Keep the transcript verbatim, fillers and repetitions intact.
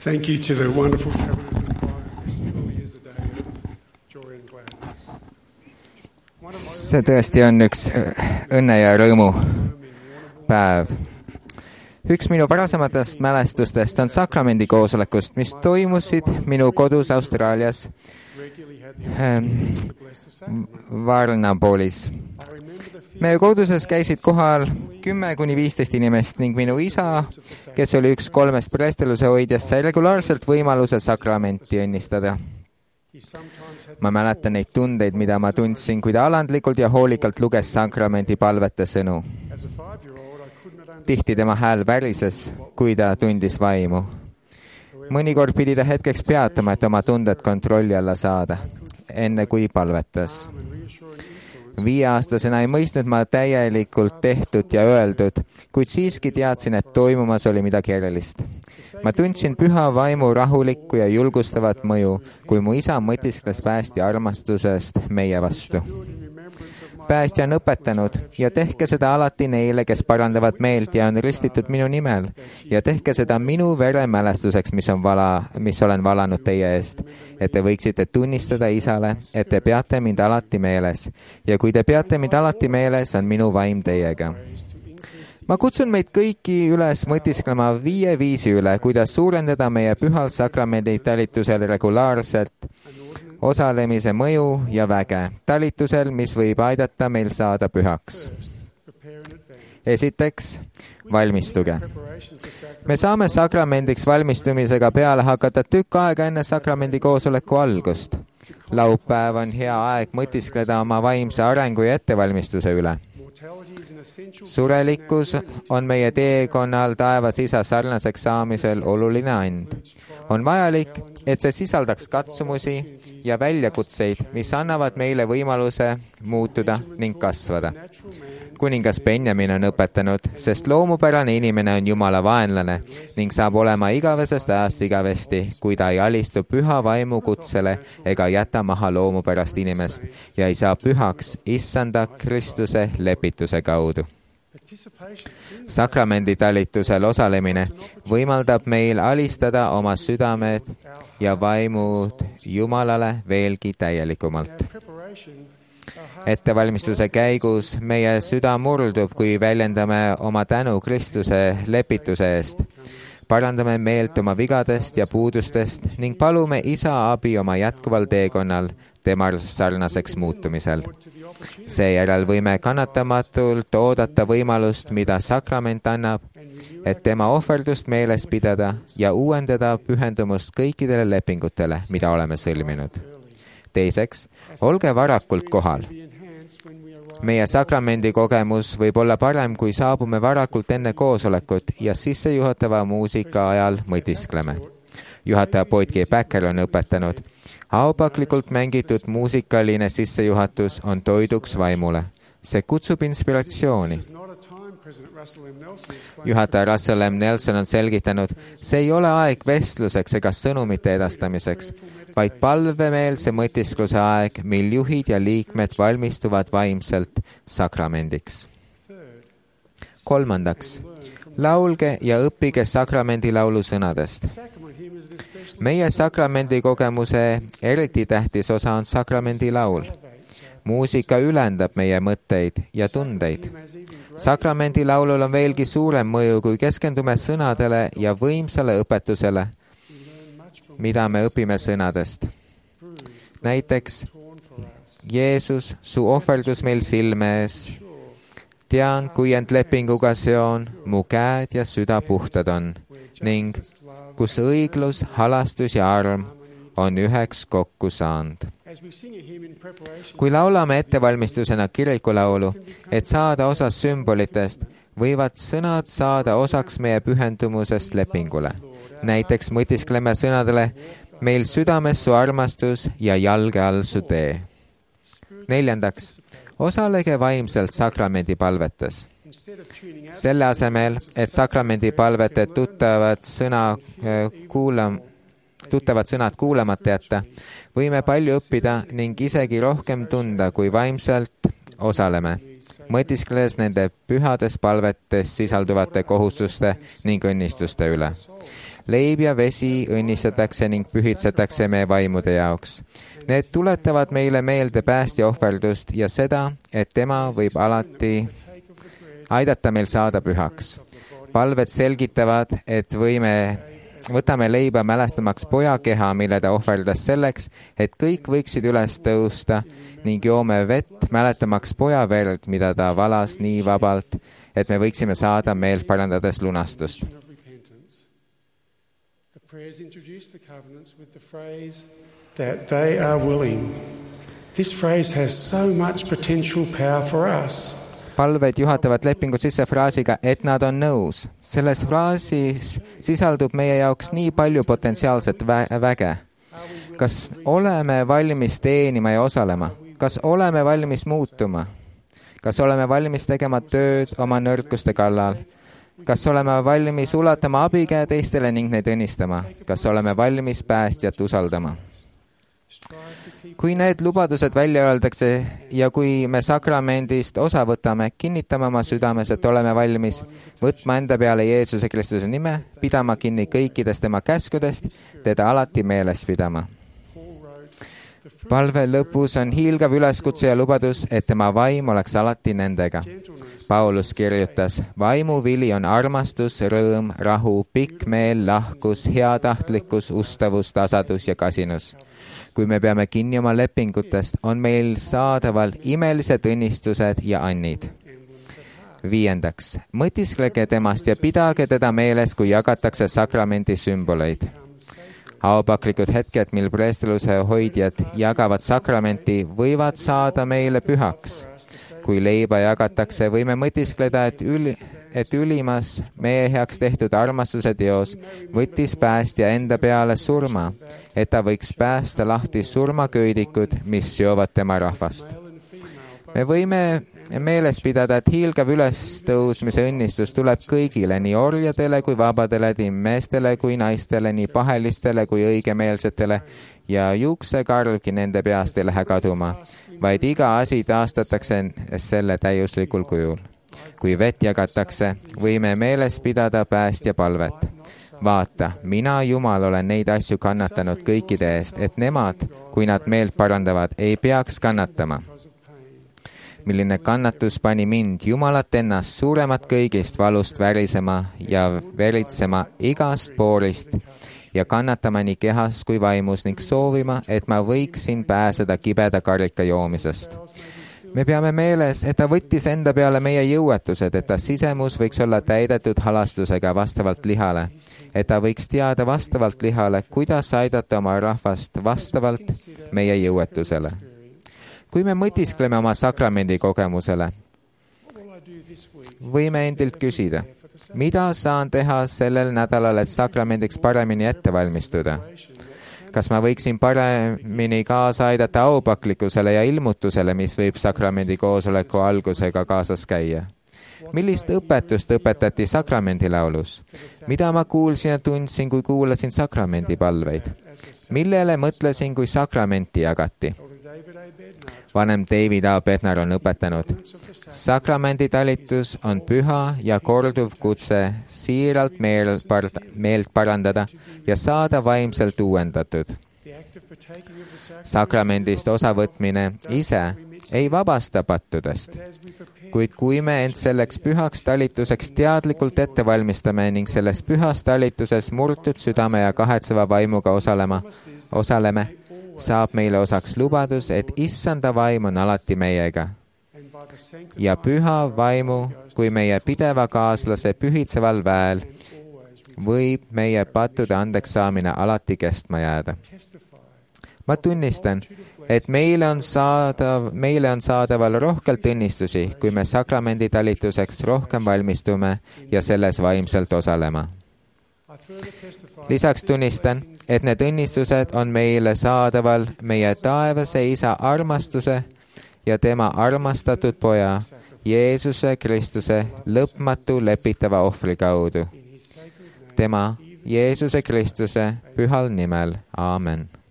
Thank you to the wonderful Tabernacle Choir. This truly is a day of joy and gladness. See tõesti on üks õnne ja rõõmu päev. Üks minu varasematest mälestustest on sakramendi koosolekust, mis toimusid minu kodus Austraalias ähm, Varnapoolis. Meie koduses käisid kohal kümme kuni viisteist inimest ning minu isa, kes oli üks kolmest preesteluse hoidjast, sai regulaarselt võimaluse sakramenti õnnistada. Ma mäletan neid tundeid, mida ma tundsin, kui ta alandlikult ja hoolikalt luges sakramendi palvete sõnu. Tihti tema hääl värises, kui ta tundis vaimu. Mõnikord pidi ta hetkeks peatuma, et oma tunded kontrolli alla saada, enne kui palvetas. Viieaastasena ei mõistnud ma täielikult tehtud ja öeldud, kuid siiski teadsin, et toimumas oli midagi erilist. Ma tundsin püha vaimu rahulikku ja julgustavat mõju, kui mu isa mõtiskles päästja armastusest meie vastu. Päästja on õpetanud ja tehke seda alati neile, kes parandavad meelt ja on ristitud minu nimel ja tehke seda minu vere mälestuseks, mis on vala, mis olen valanud teie eest, et te võiksite tunnistada isale, et te peate mind alati meeles ja kui te peate mind alati meeles, on minu vaim teiega. Ma kutsun meid kõiki üles mõtisklema viie viisi üle, kuidas suurendada meie pühal sakramendi talitusel regulaarselt osalemise mõju ja väge, talitusel, mis võib aidata meil saada pühaks. Esiteks, valmistuge. Me saame sakramendiks valmistumisega peale hakata tükk aega enne sakramendi koosoleku algust. Laupäev on hea aeg mõtiskleda oma vaimse arengu ja ettevalmistuse üle. Surelikkus on meie teekonnal taevas isa sarnaseks saamisel oluline and. On vajalik, et see sisaldaks katsumusi ja väljakutseid, mis annavad meile võimaluse muutuda ning kasvada. Kuningas Benjamin on õpetanud, sest loomupärane inimene on Jumala vaenlane ning saab olema igavesest ajast igavesti, kui ta ei alistu püha vaimu kutsele ega jäta maha loomupärast inimest ja ei saa pühaks issanda Kristuse lepituse kaudu. Sakramendi talitusel osalemine võimaldab meil alistada oma südamed ja vaimud Jumalale veelgi täielikumalt. Ettevalmistuse käigus meie süda murdub, kui väljendame oma tänu Kristuse lepituse eest, parandame meelt oma vigadest ja puudustest ning palume isa abi oma jätkuval teekonnal tema sarnaseks muutumisel. Seejärel võime kannatamatult oodata võimalust, mida sakrament annab, et tema ohverdust meeles pidada ja uuendada pühendumust kõikidele lepingutele, mida oleme sõlminud. Teiseks, olge varakult kohal. Meie sakramendi kogemus võib olla parem, kui saabume varakult enne koosolekut ja sissejuhatava muusika ajal mõtiskleme. Juhataja Boyd G. Becker on õpetanud, aupaklikult mängitud muusikaline sissejuhatus on toiduks vaimule. See kutsub inspiratsiooni. Juhataja Russell M. Nelson on selgitanud, see ei ole aeg vestluseks ega sõnumite edastamiseks, vaid palvemeelse mõtiskluse aeg, mil juhid ja liikmed valmistuvad vaimselt sakramendiks. Kolmandaks, laulge ja õppige sakramendilaulu sõnadest. Meie sakramendi kogemuse eriti tähtis osa on sakramendilaul. Muusika ülendab meie mõtteid ja tundeid. Sakramendilaulul on veelgi suurem mõju, kui keskendume sõnadele ja võimsale õpetusele, mida me õpime sõnadest. Näiteks, Jeesus, su ohverdus meil silme ees. Tean, kui end lepinguga seon, mu käed ja süda puhtad on ning kus õiglus, halastus ja arm on üheks kokku saanud. Kui laulame ettevalmistusena kirikulaulu, et saada osa sümbolitest, võivad sõnad saada osaks meie pühendumusest lepingule. Näiteks mõtiskleme sõnadele, meil südames su armastus ja jalge all su tee. Neljandaks, osalege vaimselt sakramendi palvetes. Selle asemel, et sakramendi palvete tuttavad, sõna, kuulam, tuttavad sõnad kuulamata jätta, võime palju õppida ning isegi rohkem tunda, kui vaimselt osaleme, mõtiskledes nende pühades palvetes sisalduvate kohustuste ning õnnistuste üle. leib ja vesi õnnistatakse ning pühitsetakse meie vaimude jaoks. Need tuletavad meile meelde päästja ohverdust ja seda, et tema võib alati aidata meil saada pühaks. Palved selgitavad, et võime, võtame leiba mälestamaks poja keha, mille ta ohverdas selleks, et kõik võiksid üles tõusta ning joome vett mäletamaks poja verd, mida ta valas nii vabalt, et me võiksime saada meelt parandades lunastust. Prayers introduce the covenants with the phrase that they are willing. This phrase has so much potential power for us. Palved juhatavad lepingu sisse fraasiga, et nad on nõus. Selles fraasis sisaldub meie jaoks nii palju potentsiaalset vä väge. Kas oleme valmis teenima ja osalema? Kas oleme valmis muutuma? Kas oleme valmis tegema tööd oma nõrkuste kallal? Kas oleme valmis ulatama abikäe teistele ning neid õnnistama? Kas oleme valmis päästjat usaldama? Kui need lubadused välja öeldakse ja kui me sakramendist osa võtame, kinnitame oma südames, et oleme valmis võtma enda peale Jeesuse Kristuse nime, pidama kinni kõikidest tema käskudest, teda alati meeles pidama. Palve lõpus on hiilgav üleskutse ja lubadus, et tema vaim oleks alati nendega. Paulus kirjutas, vaimu vili on armastus, rõõm, rahu, pikk meel, lahkus, heatahtlikkus, ustavus, tasadus ja kasinus. Kui me peame kinni oma lepingutest, on meil saadaval imelised õnnistused ja annid. Viiendaks, mõtisklege temast ja pidage teda meeles, kui jagatakse sakramendi sümboleid. Aupaklikud hetked, mil preesteluse hoidjad jagavad sakramenti, võivad saada meile pühaks. Kui leiba jagatakse, võime mõtiskleda, et, üli, et ülimas meie heaks tehtud armastuse teos võttis päästja enda peale surma, et ta võiks päästa lahti surmaköidikud, mis seovad tema rahvast. Me võime meeles pidada, et hiilgav ülestõusmise õnnistus tuleb kõigile, nii orjadele kui vabadele, nii meestele kui naistele, nii pahelistele kui õigemeelsetele, ja juuksekarvgi nende peast ei lähe kaduma, vaid iga asi taastatakse selle täiuslikul kujul. Kui vett jagatakse, võime meeles pidada päästja palvet. Vaata, mina, Jumal, olen neid asju kannatanud kõikide eest, et nemad, kui nad meelt parandavad, ei peaks kannatama. Milline kannatus pani mind, Jumalat ennast, suuremat kõigist valust värisema ja veritsema igast poolist ja kannatama nii kehas kui vaimus ning soovima, et ma võiksin pääseda kibeda karika joomisest. Me peame meeles, et ta võttis enda peale meie jõuetused, et ta sisemus võiks olla täidetud halastusega vastavalt lihale, et ta võiks teada vastavalt lihale, kuidas aidata oma rahvast vastavalt meie jõuetusele. Kui me mõtiskleme oma sakramendi kogemusele, võime endilt küsida, mida saan teha sellel nädalal, et sakramendiks paremini ette valmistuda? Kas ma võiksin paremini kaasa aidata aupaklikkusele ja ilmutusele, mis võib sakramendi koosoleku algusega kaasas käia? Millist õpetust õpetati sakramendilaulus? Mida ma kuulsin ja tundsin, kui kuulasin sakramendi palveid? Millele mõtlesin, kui sakramenti jagati? Vanem David A. Bednar on õpetanud. Sakramendi talitus on püha ja korduv kutse siiralt meelt parandada ja saada vaimselt uuendatud. Sakramendist osavõtmine ise ei vabasta pattudest, kuid kui me end selleks pühaks talituseks teadlikult ette valmistame ning selles pühas talituses murtud südame ja kahetseva vaimuga osalema, osaleme, saab meile osaks lubadus, et issanda vaim on alati meiega. Ja püha vaimu, kui meie pideva kaaslase pühitseval väel, võib meie pattude andeks saamine alati kestma jääda. Ma tunnistan, et meile on, saadav, meile on saadaval rohkelt õnnistusi, kui me sakramendi talituseks rohkem valmistume ja selles vaimselt osalema. Lisaks tunnistan, et need õnnistused on meile saadaval meie taevase isa armastuse ja tema armastatud poja, Jeesuse Kristuse lõpmatu lepitava ohvri kaudu. Tema, Jeesuse Kristuse pühal nimel. Aamen.